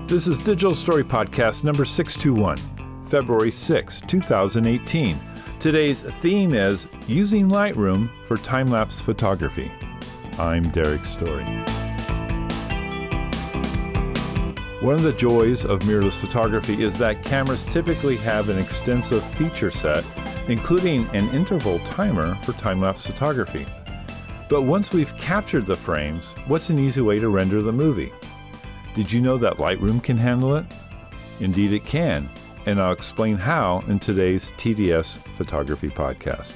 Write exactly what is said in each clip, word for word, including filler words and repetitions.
This is Digital Story Podcast number six twenty-one, February sixth, twenty eighteen. Today's theme is Using Lightroom for Time-Lapse Photography. I'm Derek Story. One of the joys of mirrorless photography is that cameras typically have an extensive feature set, including an interval timer for time-lapse photography. But once we've captured the frames, what's an easy way to render the movie? Did you know that Lightroom can handle it? Indeed it can, and I'll explain how in today's T D S Photography Podcast.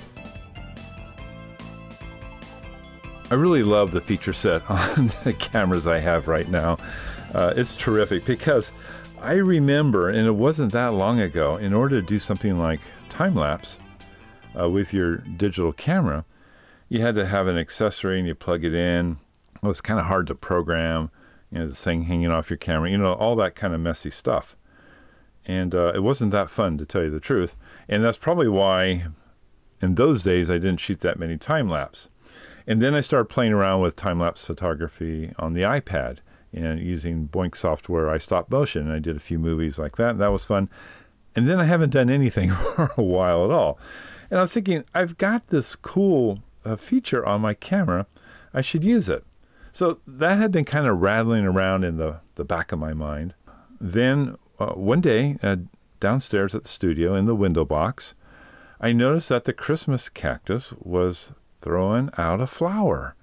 I really love the feature set on the cameras I have right now. Uh, it's terrific because I remember, and it wasn't that long ago, in order to do something like time-lapse uh, with your digital camera, you had to have an accessory and you plug it in. It was kind of hard to program. You know, the thing hanging off your camera, you know, all that kind of messy stuff. And uh, it wasn't that fun, to tell you the truth. And that's probably why, in those days, I didn't shoot that many time-lapse. And then I started playing around with time-lapse photography on the iPad and using Boink software, I stop motion. And I did a few movies like that, and that was fun. And then I haven't done anything for a while at all. And I was thinking, I've got this cool uh, feature on my camera. I should use it. So that had been kind of rattling around in the, the back of my mind. Then uh, one day, uh, downstairs at the studio in the window box, I noticed that the Christmas cactus was throwing out a flower.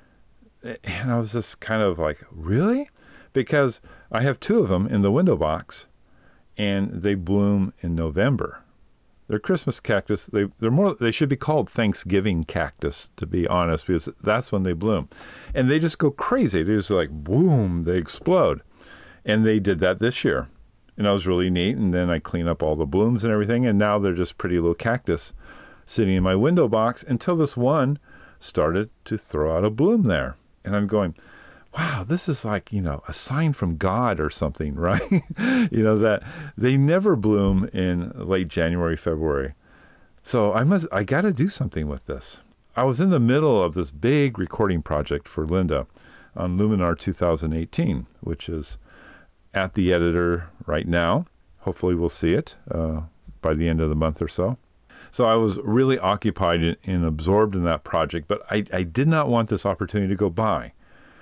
And I was just kind of like, really? Because I have two of them in the window box, and they bloom in November. They're Christmas cactus. They, they're more, they should be called Thanksgiving cactus, to be honest, because that's when they bloom. And they just go crazy. They just like, boom, they explode. And they did that this year. And that was really neat. And then I clean up all the blooms and everything. And now they're just pretty little cactus sitting in my window box until this one started to throw out a bloom there. And I'm going, wow, this is like, you know, a sign from God or something, right? You know, that they never bloom in late January, February. So I must, I got to do something with this. I was in the middle of this big recording project for Linda on Luminar two thousand eighteen, which is at the editor right now. Hopefully we'll see it uh, by the end of the month or so. So I was really occupied and absorbed in that project, but I, I did not want this opportunity to go by.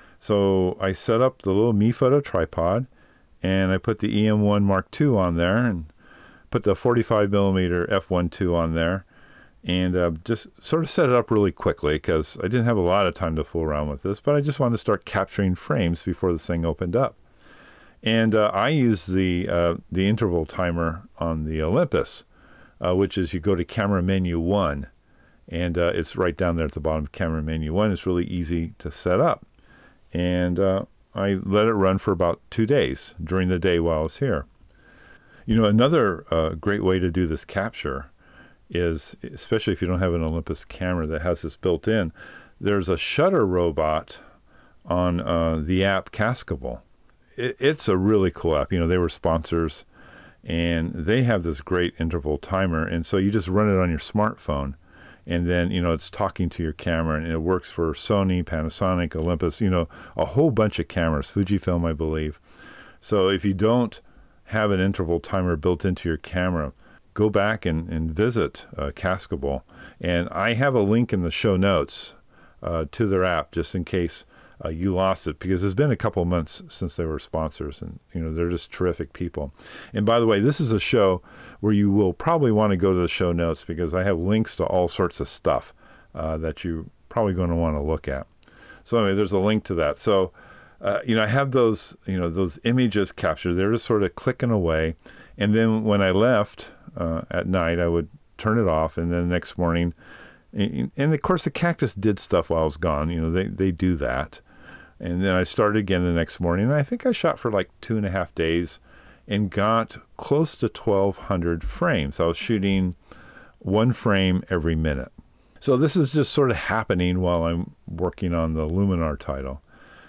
So I set up the little MePhoto tripod, and I put the E M one Mark two on there, and put the forty-five millimeter f one point two on there, and uh, just sort of set it up really quickly because I didn't have a lot of time to fool around with this, but I just wanted to start capturing frames before this thing opened up. And uh, I used the uh, the interval timer on the Olympus, uh, which is you go to camera menu one, and uh, it's right down there at the bottom of camera menu one. It's really easy to set up. And uh, I let it run for about two days during the day while I was here. You know, another uh, great way to do this capture is, especially if you don't have an Olympus camera that has this built in, there's a shutter robot on uh, the app Cascable. It, it's a really cool app. You know, they were sponsors, and they have this great interval timer. And so you just run it on your smartphone. And then, you know, it's talking to your camera, and it works for Sony, Panasonic, Olympus, you know, a whole bunch of cameras, Fujifilm, I believe. So if you don't have an interval timer built into your camera, go back and, and visit uh, Cascable. And I have a link in the show notes uh, to their app just in case uh, you lost it, because it's been a couple of months since they were sponsors, and, you know, they're just terrific people. And by the way, this is a show where you will probably want to go to the show notes because I have links to all sorts of stuff uh, that you're probably going to want to look at. So anyway, there's a link to that. So, uh, you know, I have those, you know, those images captured. They're just sort of clicking away. And then when I left uh, at night, I would turn it off. And then the next morning, and, and of course the cactus did stuff while I was gone. You know, they, they do that. And then I started again the next morning. And I think I shot for like two and a half days and got close to twelve hundred frames. I was shooting one frame every minute. So this is just sort of happening while I'm working on the Luminar title.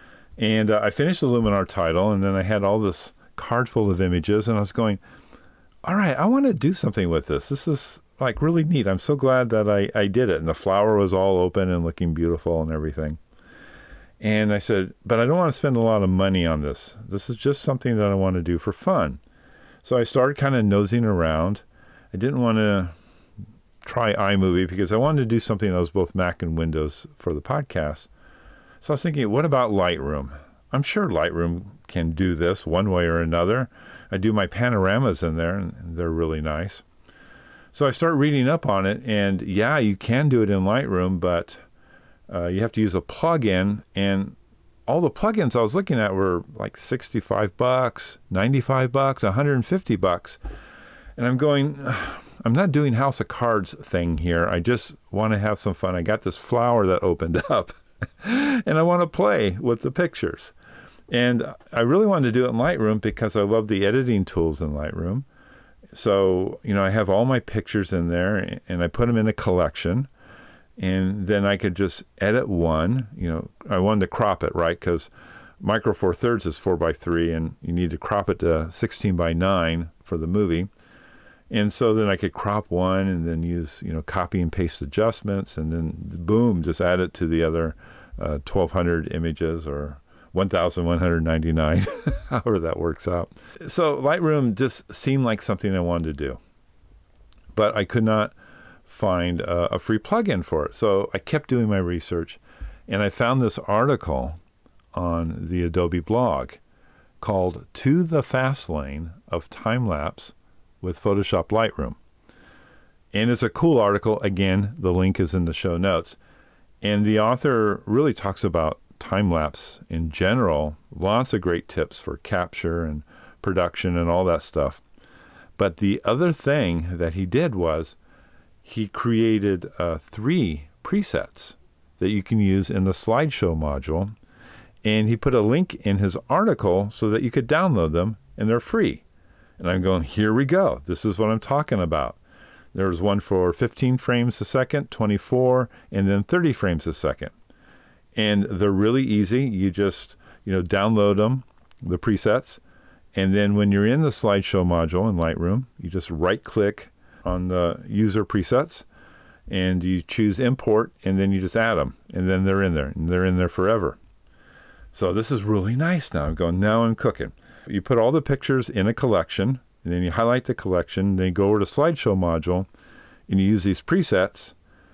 And uh, I finished the Luminar title, and then I had all this card full of images, and I was going, all right, I want to do something with this. This is like really neat. I'm so glad that I, I did it. And the flower was all open and looking beautiful and everything. And I said, but I don't want to spend a lot of money on this. This is just something that I want to do for fun. So I started kind of nosing around. I didn't want to try iMovie because I wanted to do something that was both Mac and Windows for the podcast. So I was thinking, what about Lightroom? I'm sure Lightroom can do this one way or another. I do my panoramas in there, and they're really nice. So I start reading up on it, and yeah, you can do it in Lightroom, but uh, you have to use a plugin, and all the plugins I was looking at were like sixty-five bucks, ninety-five bucks, one hundred fifty bucks. And I'm going, I'm not doing House of Cards thing here. I just want to have some fun. I got this flower that opened up, and I want to play with the pictures. And I really wanted to do it in Lightroom because I love the editing tools in Lightroom. So, you know, I have all my pictures in there, and I put them in a collection, and then I could just edit one. You know, I wanted to crop it, right? Because Micro Four Thirds is four by three, and you need to crop it to sixteen by nine for the movie. And so then I could crop one and then use, you know, copy and paste adjustments, and then boom, just add it to the other uh, twelve hundred images or one thousand one hundred ninety-nine, however that works out. So Lightroom just seemed like something I wanted to do, but I could not find a, a free plugin for it. So I kept doing my research, and I found this article on the Adobe blog called "To the Fast Lane of Time-Lapse with Photoshop Lightroom." And it's a cool article. Again, the link is in the show notes. And the author really talks about time-lapse in general, lots of great tips for capture and production and all that stuff. But the other thing that he did was he created uh, three presets that you can use in the slideshow module. And he put a link in his article so that you could download them, and they're free. And I'm going, here we go. This is what I'm talking about. There's one for fifteen frames a second, twenty-four, and then thirty frames a second. And they're really easy. You just, you know, download them, the presets. And then when you're in the slideshow module in Lightroom, you just right-click on the user presets, and you choose import, and then you just add them. And then they're in there, and they're in there forever. So this is really nice now. I'm going, now I'm cooking. You put all the pictures in a collection, and then you highlight the collection, then you go over to slideshow module, and you use these presets,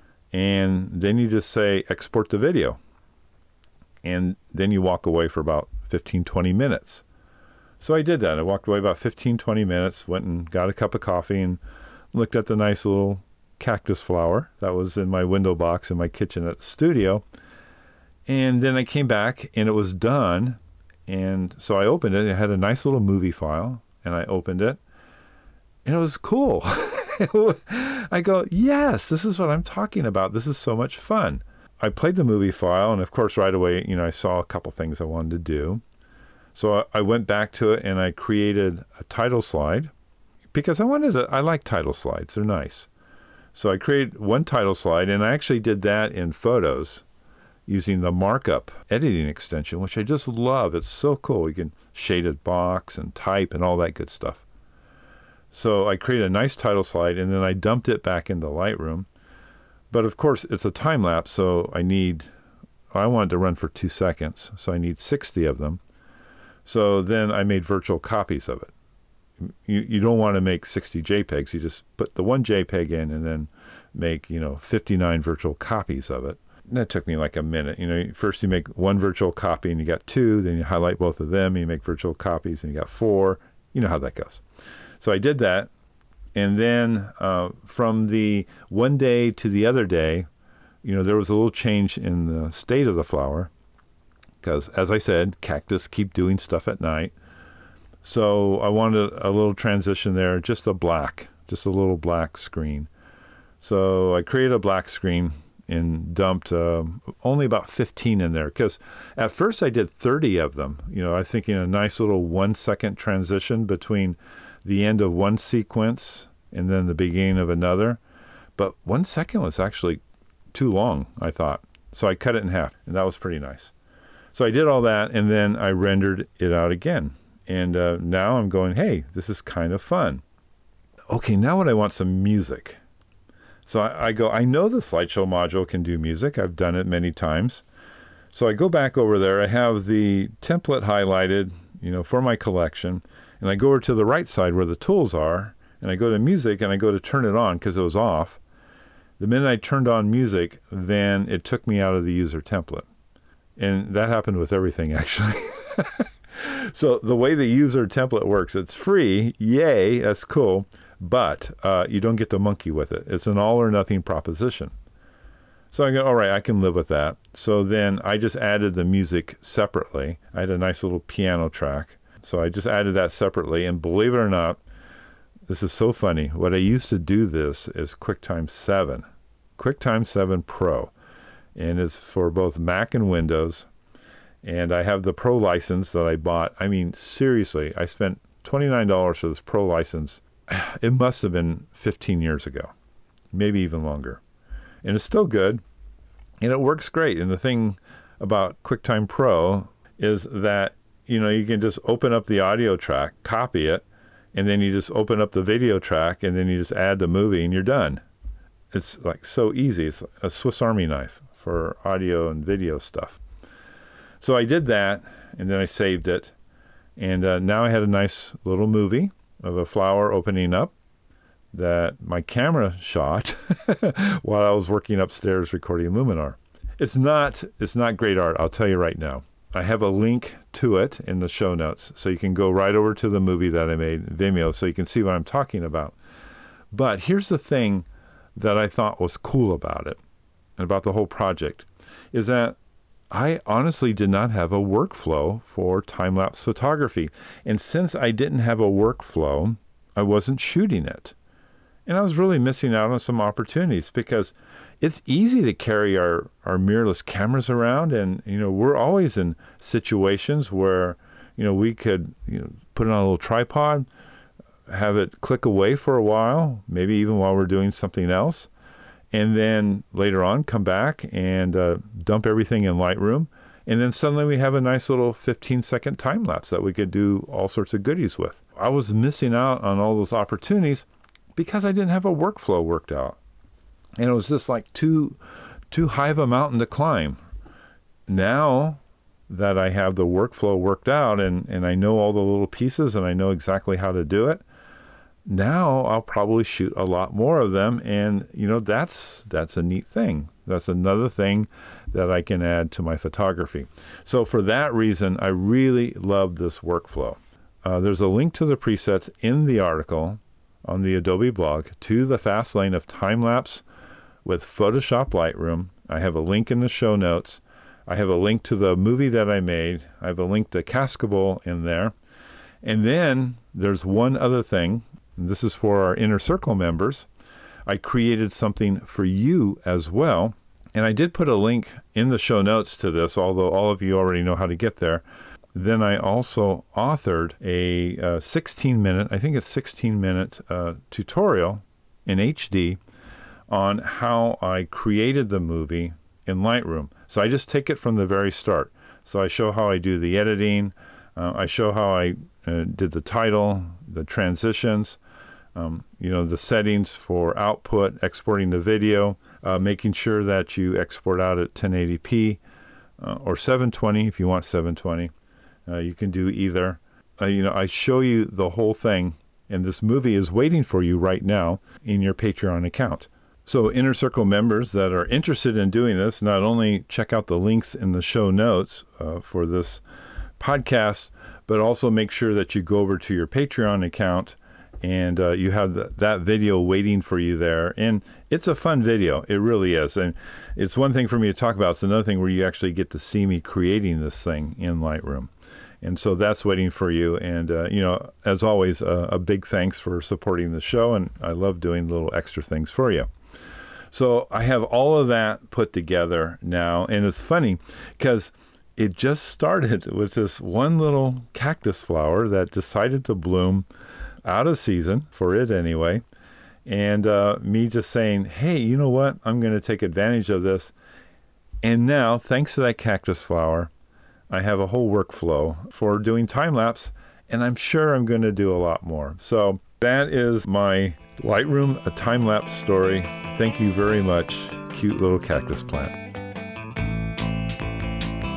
and then you just say export the video. And then you walk away for about fifteen, twenty minutes. So I did that. I walked away about fifteen, twenty minutes, went and got a cup of coffee and looked at the nice little cactus flower that was in my window box in my kitchen at the studio. And then I came back and it was done. And so I opened it. It had a nice little movie file, and I opened it, and it was cool. I go, yes, this is what I'm talking about. This is so much fun. I played the movie file, and of course, right away, you know, I saw a couple things I wanted to do. So I, I went back to it, and I created a title slide because I wanted to, I like title slides. They're nice. So I created one title slide, and I actually did that in Photos using the markup editing extension, which I just love. It's so cool. You can shaded box and type and all that good stuff. So I created a nice title slide, and then I dumped it back into Lightroom. But of course, it's a time lapse, so I need, I wanted to run for two seconds, so I need sixty of them. So then I made virtual copies of it. You, you don't want to make sixty JPEGs. You just put the one JPEG in and then make, you know, fifty-nine virtual copies of it. And that took me like a minute. You know, first you make one virtual copy and you got two, then you highlight both of them, and you make virtual copies and you got four. You know how that goes. So I did that. And then uh, from the one day to the other day, you know, there was a little change in the state of the flower because, as I said, cactus keep doing stuff at night. So I wanted a little transition there, just a black, just a little black screen. So I created a black screen and dumped uh, only about fifteen in there because at first I did thirty of them. You know, I was thinking a nice little one second transition between the end of one sequence and then the beginning of another. But one second was actually too long, I thought. So I cut it in half, and that was pretty nice. So I did all that, and then I rendered it out again. And uh, now I'm going, hey, this is kind of fun. Okay, now what I want some music. So I, I go, I know the slideshow module can do music. I've done it many times. So I go back over there. I have the template highlighted, you know, for my collection. And I go over to the right side where the tools are. And I go to music and I go to turn it on because it was off. The minute I turned on music, then it took me out of the user template. And that happened with everything, actually. So the way the user template works, it's free. Yay, that's cool. But uh, you don't get to monkey with it. It's an all or nothing proposition. So I go, all right, I can live with that. So then I just added the music separately. I had a nice little piano track. So I just added that separately. And believe it or not, this is so funny. What I used to do this is QuickTime seven. QuickTime seven Pro. And it's for both Mac and Windows. And I have the Pro license that I bought. I mean, seriously, I spent twenty-nine dollars for this Pro license. It must have been fifteen years ago, maybe even longer. And it's still good, and it works great. And the thing about QuickTime Pro is that, you know, you can just open up the audio track, copy it, and then you just open up the video track, and then you just add the movie, and you're done. It's like so easy. It's a Swiss Army knife for audio and video stuff. So I did that, and then I saved it. And uh, now I had a nice little movie of a flower opening up that my camera shot while I was working upstairs recording Luminar. It's not, it's not great art, I'll tell you right now. I have a link to it in the show notes, so you can go right over to the movie that I made, Vimeo, so you can see what I'm talking about. But here's the thing that I thought was cool about it, and about the whole project, is that I honestly did not have a workflow for time-lapse photography. And since I didn't have a workflow, I wasn't shooting it. And I was really missing out on some opportunities because it's easy to carry our, our mirrorless cameras around. And, you know, we're always in situations where, you know, we could, you know, put it on a little tripod, have it click away for a while, maybe even while we're doing something else. And then later on, come back and uh, dump everything in Lightroom. And then suddenly we have a nice little fifteen second time lapse that we could do all sorts of goodies with. I was missing out on all those opportunities because I didn't have a workflow worked out. And it was just like too, too high of a mountain to climb. Now that I have the workflow worked out and, and I know all the little pieces and I know exactly how to do it, now I'll probably shoot a lot more of them, and you know that's that's a neat thing. That's another thing that I can add to my photography. So for that reason, I really love this workflow. Uh, there's a link to the presets in the article on the Adobe blog to the fast lane of time-lapse with Photoshop Lightroom. I have a link in the show notes. I have a link to the movie that I made. I have a link to Cascable in there. And then there's one other thing. This is for our Inner Circle members. I created something for you as well. And I did put a link in the show notes to this, although all of you already know how to get there. Then I also authored a uh, sixteen minute, I think it's sixteen minute uh, tutorial in H D on how I created the movie in Lightroom. So I just take it from the very start. So I show how I do the editing. Uh, I show how I uh, did the title, the transitions, um, you know, the settings for output, exporting the video, uh, making sure that you export out at ten eighty p uh, or seven twenty if you want seven twenty. Uh, you can do either. Uh, you know, I show you the whole thing, and this movie is waiting for you right now in your Patreon account. So Inner Circle members that are interested in doing this, not only check out the links in the show notes uh, for this podcast, but also make sure that you go over to your Patreon account and uh, you have th- that video waiting for you there. And it's a fun video. It really is. And it's one thing for me to talk about. It's another thing where you actually get to see me creating this thing in Lightroom. And so that's waiting for you. And, uh, you know, as always, uh, a big thanks for supporting the show. And I love doing little extra things for you. So I have all of that put together now. And it's funny because it just started with this one little cactus flower that decided to bloom out of season, for it anyway. And uh, me just saying, hey, you know what? I'm going to take advantage of this. And now, thanks to that cactus flower, I have a whole workflow for doing time-lapse, and I'm sure I'm going to do a lot more. So that is my Lightroom a time-lapse story. Thank you very much, cute little cactus plant.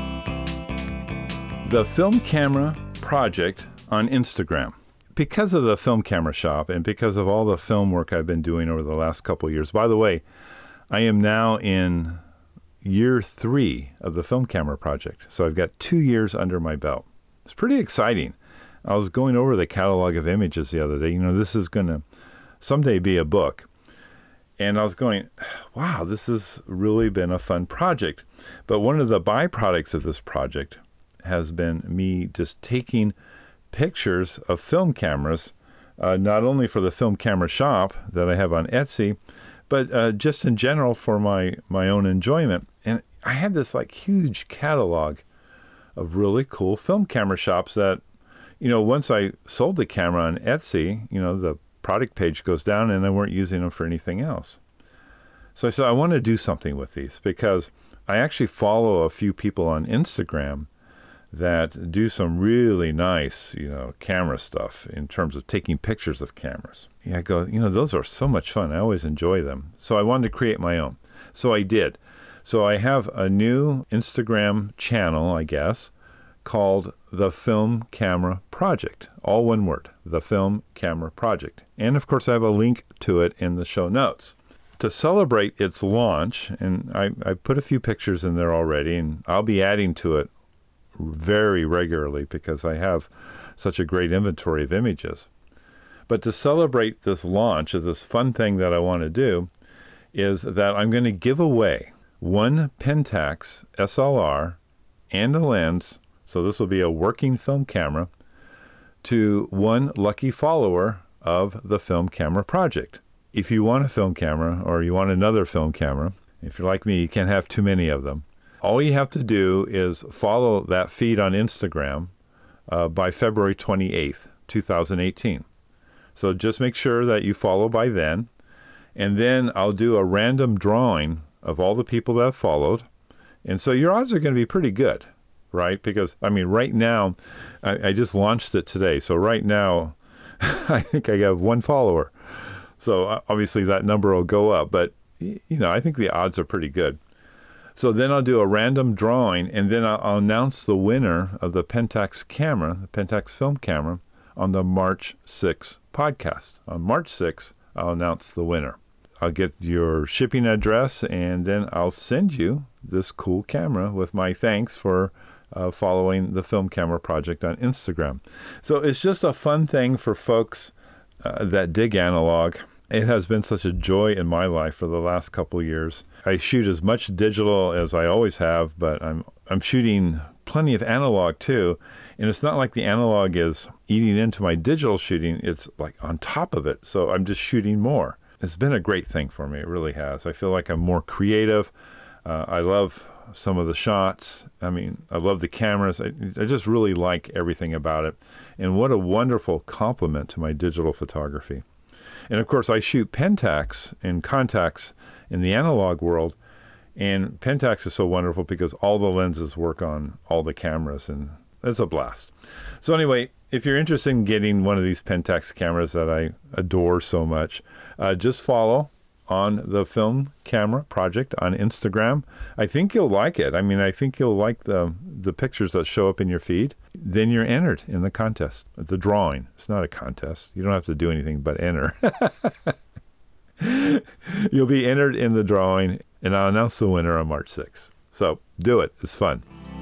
The Film Camera Project on Instagram. Because of the Film Camera Shop and because of all the film work I've been doing over the last couple of years. By the way, I am now in year three of the Film Camera Project. So I've got two years under my belt. It's pretty exciting. I was going over the catalog of images the other day. You know, this is going to someday be a book. And I was going, wow, this has really been a fun project. But one of the byproducts of this project has been me just taking pictures of film cameras, uh, not only for the Film Camera Shop that I have on Etsy, but uh, just in general for my, my own enjoyment. And I had this like huge catalog of really cool film camera shops that, you know, once I sold the camera on Etsy, you know, the product page goes down and I weren't using them for anything else. So I said, I want to do something with these because I actually follow a few people on Instagram that do some really nice, you know, camera stuff in terms of taking pictures of cameras. Yeah, I go, you know, those are so much fun. I always enjoy them. So I wanted to create my own. So I did. So I have a new Instagram channel, I guess, called The Film Camera Project. All one word, The Film Camera Project. And of course, I have a link to it in the show notes. To celebrate its launch, and I, I put a few pictures in there already, and I'll be adding to it very regularly because I have such a great inventory of images. But to celebrate this launch of this fun thing that I want to do is that I'm going to give away one Pentax S L R and a lens, so this will be a working film camera, to one lucky follower of the Film Camera Project. If you want a film camera or you want another film camera, if you're like me, you can't have too many of them. All you have to do is follow that feed on Instagram uh, by February twenty-eighth, twenty eighteen. So just make sure that you follow by then. And then I'll do a random drawing of all the people that have followed. And so your odds are going to be pretty good, right? Because, I mean, right now, I, I just launched it today. So right now, I think I have one follower. So obviously that number will go up. But, you know, I think the odds are pretty good. So then I'll do a random drawing, and then I'll, I'll announce the winner of the Pentax camera, the Pentax film camera, on the March sixth podcast. On March sixth, I'll announce the winner. I'll get your shipping address, and then I'll send you this cool camera with my thanks for uh, following the Film Camera Project on Instagram. So it's just a fun thing for folks uh, that dig analog. It has been such a joy in my life for the last couple of years. I shoot as much digital as I always have, but I'm I'm shooting plenty of analog too. And it's not like the analog is eating into my digital shooting. It's like on top of it. So I'm just shooting more. It's been a great thing for me. It really has. I feel like I'm more creative. Uh, I love some of the shots. I mean, I love the cameras. I, I just really like everything about it. And what a wonderful complement to my digital photography. And of course, I shoot Pentax and Contax in the analog world. And Pentax is so wonderful because all the lenses work on all the cameras, and it's a blast. So anyway, if you're interested in getting one of these Pentax cameras that I adore so much, uh, just follow on the Film Camera Project on Instagram. I think you'll like it. I mean, I think you'll like the the pictures that show up in your feed. Then you're entered in the contest, the drawing. It's not a contest. You don't have to do anything but enter. You'll be entered in the drawing, and I'll announce the winner on March sixth. So do it. It's fun.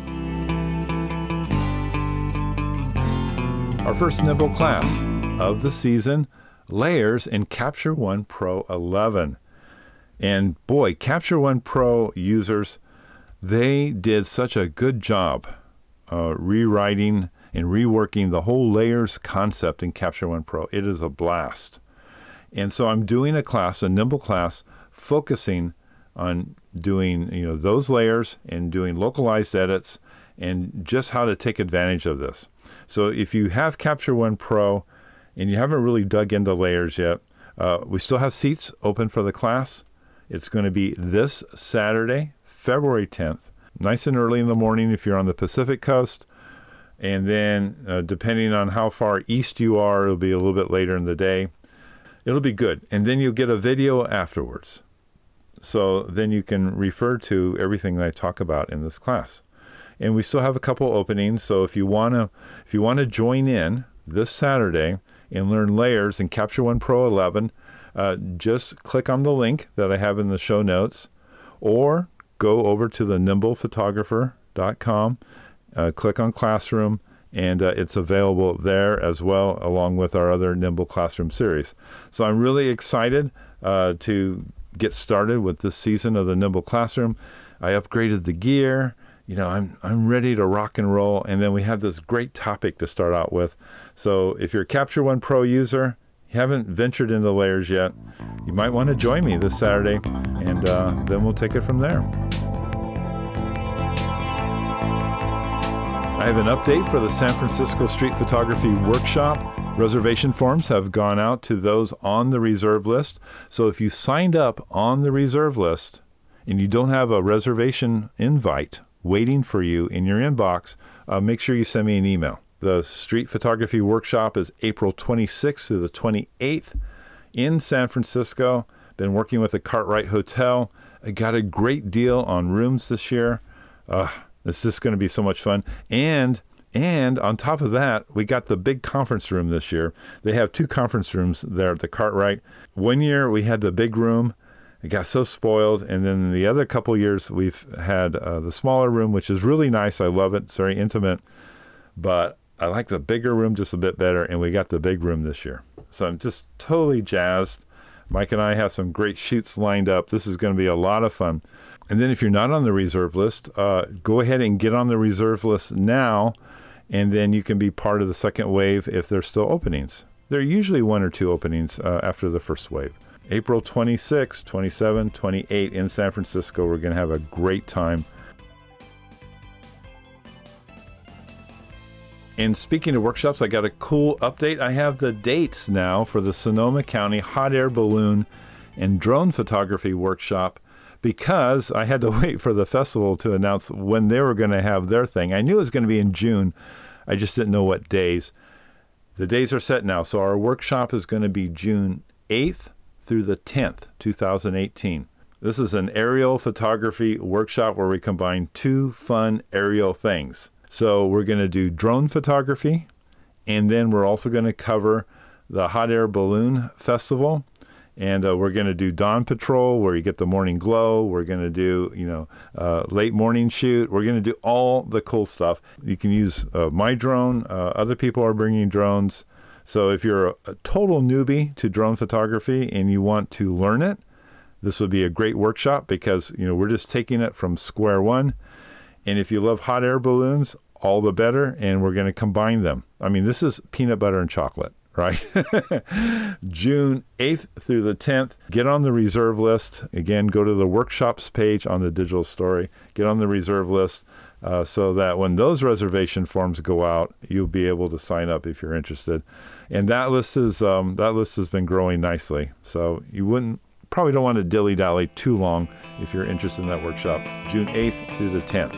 Our first nimble class of the season, layers in Capture One Pro eleven. And boy, Capture One Pro users, they did such a good job uh, rewriting and reworking the whole layers concept in Capture One Pro. It is a blast. And so I'm doing a class, a nimble class, focusing on doing, you know, those layers and doing localized edits and just how to take advantage of this. So if you have Capture One Pro and you haven't really dug into layers yet, uh, we still have seats open for the class. It's going to be this Saturday, February tenth, nice and early in the morning if you're on the Pacific Coast. And then uh, depending on how far east you are, it'll be a little bit later in the day. It'll be good. And then you'll get a video afterwards. So then you can refer to everything that I talk about in this class. and we still have a couple openings. So if you wanna if you wanna join in this Saturday and learn layers in Capture One Pro eleven, uh, just click on the link that I have in the show notes, or go over to the nimble photographer dot com, uh, click on Classroom, and uh, it's available there as well, along with our other Nimble Classroom series. So I'm really excited uh, to get started with this season of the Nimble Classroom. I upgraded the gear. You know, I'm I'm ready to rock and roll. And then we have this great topic to start out with. So if you're a Capture One Pro user, you haven't ventured into layers yet, you might want to join me this Saturday, and uh, then we'll take it from there. I have an update for the San Francisco Street Photography Workshop. Reservation forms have gone out to those on the reserve list. So if you signed up on the reserve list and you don't have a reservation invite waiting for you in your inbox, uh, make sure you send me an email. The Street Photography Workshop is April twenty-sixth through the twenty-eighth in San Francisco. Been working with the Cartwright Hotel. I got a great deal on rooms this year. Uh, It's just going to be so much fun. And and on top of that, we got the big conference room this year. They have two conference rooms there at the Cartwright. One year we had the big room. It got so spoiled. And then the other couple years we've had uh, the smaller room, which is really nice. I love it. It's very intimate. But I like the bigger room just a bit better. And we got the big room this year. So I'm just totally jazzed. Mike and I have some great shoots lined up. This is going to be a lot of fun. And then if you're not on the reserve list, uh, go ahead and get on the reserve list now, and then you can be part of the second wave if there's still openings. There are usually one or two openings uh, after the first wave. April twenty-sixth, twenty-seventh, twenty-eighth in San Francisco. We're going to have a great time. And speaking of workshops, I got a cool update. I have the dates now for the Sonoma County Hot Air Balloon and Drone Photography Workshop, because I had to wait for the festival to announce when they were going to have their thing. I knew it was going to be in June. I just didn't know what days. The days are set now. So our workshop is going to be June eighth through the tenth, two thousand eighteen. This is an aerial photography workshop where we combine two fun aerial things. So we're going to do drone photography, and then we're also going to cover the Hot Air Balloon Festival. And uh, we're going to do Dawn Patrol, where you get the morning glow. We're going to do, you know, uh, late morning shoot. We're going to do all the cool stuff. You can use uh, my drone. Uh, other people are bringing drones. So if you're a, a total newbie to drone photography and you want to learn it, this would be a great workshop, because, you know, we're just taking it from square one. And if you love hot air balloons, all the better. And we're going to combine them. I mean, this is peanut butter and chocolate. Right? June eighth through the tenth. Get on the reserve list. Again, go to the workshops page on the Digital Story. Get on the reserve list uh, so that when those reservation forms go out, you'll be able to sign up if you're interested. And that list is um, that list has been growing nicely. So you wouldn't probably don't want to dilly-dally too long if you're interested in that workshop. June eighth through the tenth.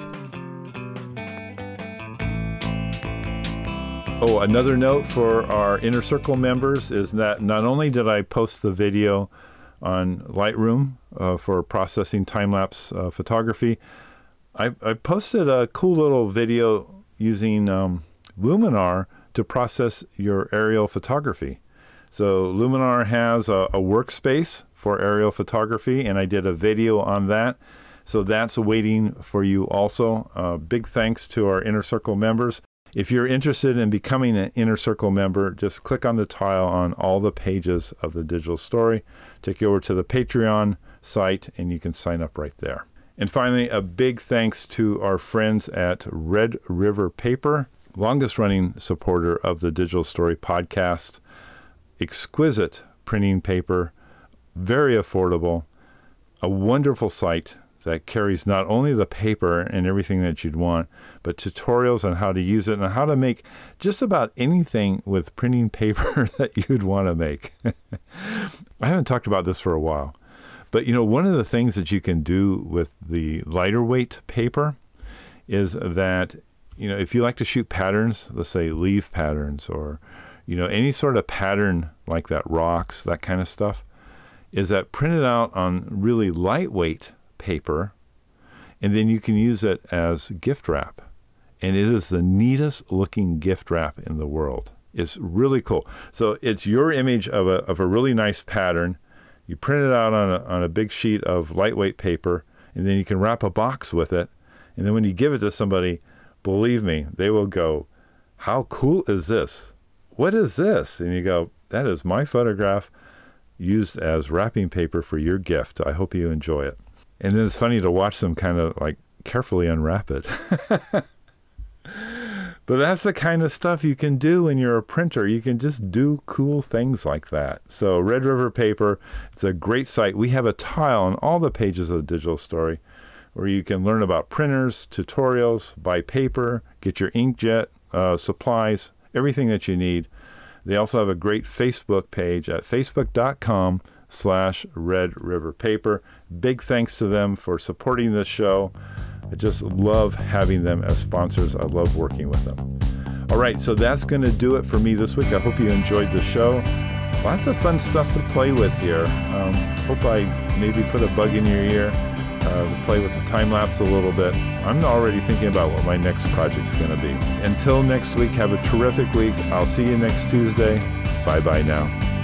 Oh, another note for our Inner Circle members is that not only did I post the video on Lightroom uh, for processing time-lapse uh, photography, I, I posted a cool little video using um, Luminar to process your aerial photography. So Luminar has a, a workspace for aerial photography, and I did a video on that. So that's waiting for you also. Uh, big thanks to our Inner Circle members. If you're interested in becoming an Inner Circle member, just click on the tile on all the pages of the Digital Story, take you over to the Patreon site, and you can sign up right there. And finally, a big thanks to our friends at Red River Paper, longest running supporter of the Digital Story podcast. Exquisite printing paper, very affordable, a wonderful site that carries not only the paper and everything that you'd want, but tutorials on how to use it and how to make just about anything with printing paper that you'd want to make. I haven't talked about this for a while, but you know, one of the things that you can do with the lighter weight paper is that, you know, if you like to shoot patterns, let's say leaf patterns or, you know, any sort of pattern like that, rocks, that kind of stuff, is that printed out on really lightweight paper, and then you can use it as gift wrap. and it is the neatest looking gift wrap in the world. It's really cool. So it's your image of a of a really nice pattern. You print it out on a, on a big sheet of lightweight paper, and then you can wrap a box with it. And then when you give it to somebody, believe me, they will go, "How cool is this? What is this?" And you go, "That is my photograph used as wrapping paper for your gift. I hope you enjoy it." And then it's funny to watch them kind of like carefully unwrap it. But that's the kind of stuff you can do when you're a printer. You can just do cool things like that. So Red River Paper, it's a great site. We have a tile on all the pages of the Digital Story where you can learn about printers, tutorials, buy paper, get your inkjet uh, supplies, everything that you need. They also have a great Facebook page at facebook.com slash Red River Paper. Big thanks to them for supporting this show. I just love having them as sponsors. I love working with them. All right, so that's going to do it for me this week. I hope you enjoyed the show. Lots of fun stuff to play with here. Um, hope I maybe put a bug in your ear uh, to play with the time lapse a little bit. I'm already thinking about what my next project's going to be. Until next week, have a terrific week. I'll see you next Tuesday. Bye-bye now.